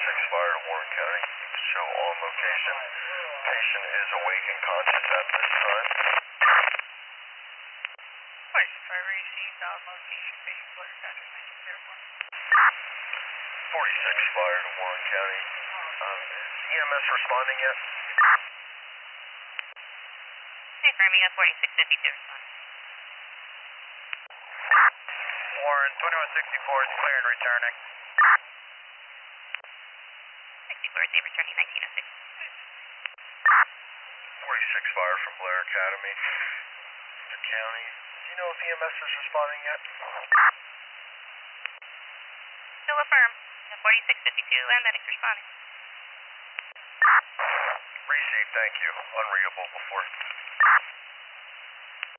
46 Fire to Warren County. Show on location. Patient is awake and conscious at this time. 46 Fire received on location. Patient Blair County 1901. 46 Fire to Warren County. Is EMS responding yet? Confirming a 4652 response. Warren, 2164 is clear and returning. 64 is returning 1906. 46 Fire from Blair Academy. The county. Do you know if EMS is responding yet? Still affirm. 4652 and medics responding. Received, thank you. Unreadable before.